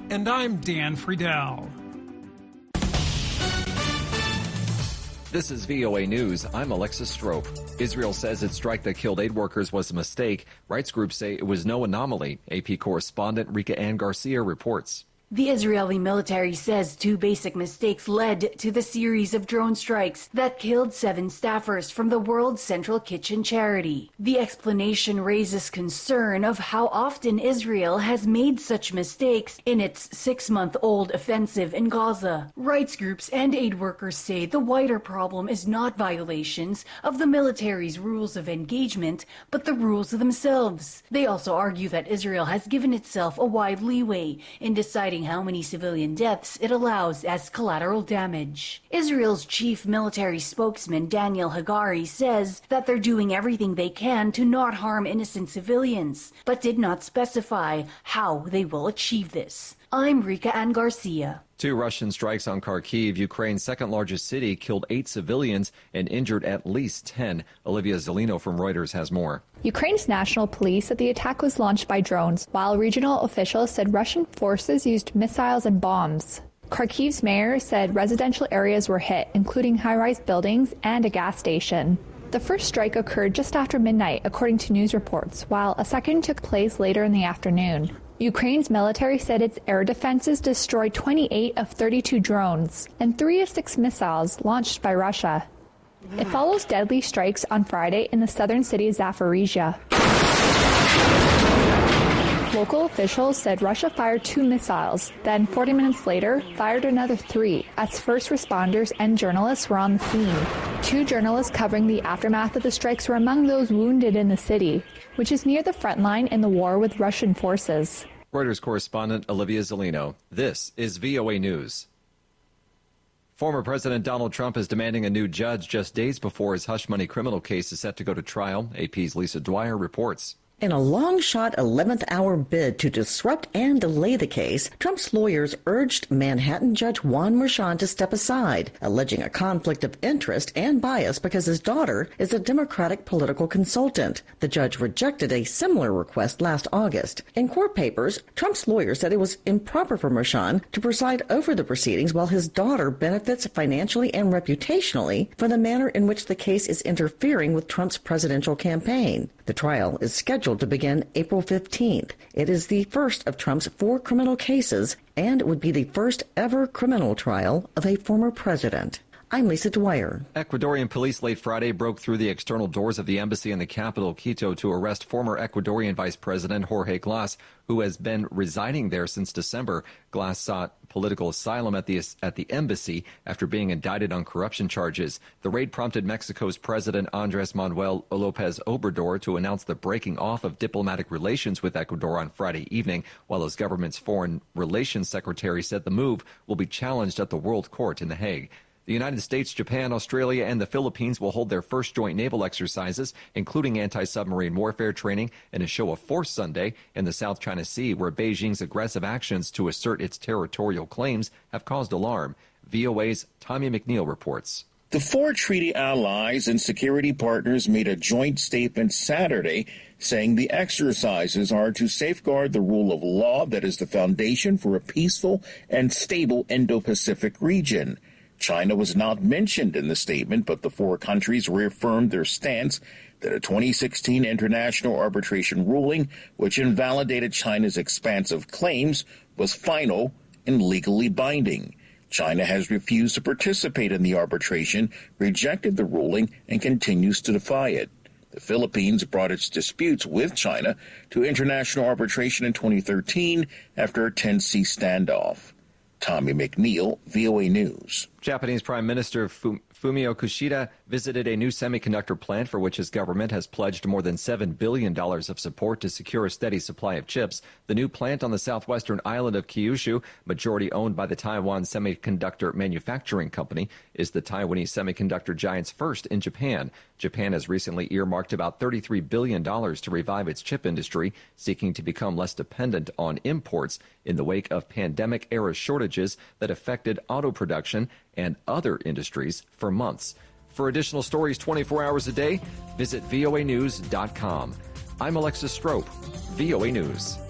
And I'm Dan Friedel. This is VOA News. I'm Alexis Strope. Israel says its strike that killed 8 workers was a mistake. Rights groups say it was no anomaly. AP correspondent Rika Ann Garcia reports. The Israeli military says 2 basic mistakes led to the series of drone strikes that killed 7 staffers from the World Central Kitchen charity. The explanation raises concern of how often Israel has made such mistakes in its 6-month-old offensive in Gaza. Rights groups and aid workers say the wider problem is not violations of the military's rules of engagement, but the rules themselves. They also argue that Israel has given itself a wide leeway in deciding how many civilian deaths it allows as collateral damage. Israel's chief military spokesman Daniel Hagari says that they're doing everything they can to not harm innocent civilians, but did not specify how they will achieve this. I'm Rika Ann Garcia. 2 Russian strikes on Kharkiv, Ukraine's second-largest city, killed 8 civilians and injured at least 10. Olivia Zelino from Reuters has more. Ukraine's national police said the attack was launched by drones, while regional officials said Russian forces used missiles and bombs. Kharkiv's mayor said residential areas were hit, including high-rise buildings and a gas station. The first strike occurred just after midnight, according to news reports, while a second took place later in the afternoon. Ukraine's military said its air defenses destroyed 28 of 32 drones and 3 of 6 missiles launched by Russia. It follows deadly strikes on Friday in the southern city of Zaporizhia. Local officials said Russia fired 2 missiles, then 40 minutes later fired another 3 as first responders and journalists were on the scene. 2 journalists covering the aftermath of the strikes were among those wounded in the city, which is near the front line in the war with Russian forces. Reuters correspondent Olivia Zelino. This is VOA News. Former President Donald Trump is demanding a new judge just days before his hush money criminal case is set to go to trial. AP's Lisa Dwyer reports. In a long-shot 11th-hour bid to disrupt and delay the case, Trump's lawyers urged Manhattan Judge Juan Merchan to step aside, alleging a conflict of interest and bias because his daughter is a Democratic political consultant. The judge rejected a similar request last August. In court papers, Trump's lawyers said it was improper for Merchan to preside over the proceedings while his daughter benefits financially and reputationally from the manner in which the case is interfering with Trump's presidential campaign. The trial is scheduled to begin April 15th. It is the first of Trump's 4 criminal cases and would be the first ever criminal trial of a former president. I'm Lisa Dwyer. Ecuadorian police late Friday broke through the external doors of the embassy in the capital, Quito, to arrest former Ecuadorian Vice President Jorge Glass, who has been residing there since December. Glass sought political asylum at the embassy after being indicted on corruption charges. The raid prompted Mexico's President Andrés Manuel López Obrador to announce the breaking off of diplomatic relations with Ecuador on Friday evening, while his government's foreign relations secretary said the move will be challenged at the World Court in The Hague. The United States, Japan, Australia, and the Philippines will hold their first joint naval exercises, including anti-submarine warfare training and a show of force Sunday in the South China Sea, where Beijing's aggressive actions to assert its territorial claims have caused alarm. VOA's Tommy McNeil reports. The 4 treaty allies and security partners made a joint statement Saturday saying the exercises are to safeguard the rule of law that is the foundation for a peaceful and stable Indo-Pacific region. China was not mentioned in the statement, but the 4 countries reaffirmed their stance that a 2016 international arbitration ruling, which invalidated China's expansive claims, was final and legally binding. China has refused to participate in the arbitration, rejected the ruling, and continues to defy it. The Philippines brought its disputes with China to international arbitration in 2013 after a tense sea standoff. Tommy McNeil, VOA News. Japanese Prime Minister Fumio Kishida visited a new semiconductor plant for which his government has pledged more than $7 billion of support to secure a steady supply of chips. The new plant on the southwestern island of Kyushu, majority owned by the Taiwan Semiconductor Manufacturing Company, is the Taiwanese semiconductor giant's first in Japan. Japan has recently earmarked about $33 billion to revive its chip industry, seeking to become less dependent on imports in the wake of pandemic-era shortages that affected auto production and other industries for months. For additional stories 24 hours a day, visit voanews.com. I'm Alexis Strope, VOA News.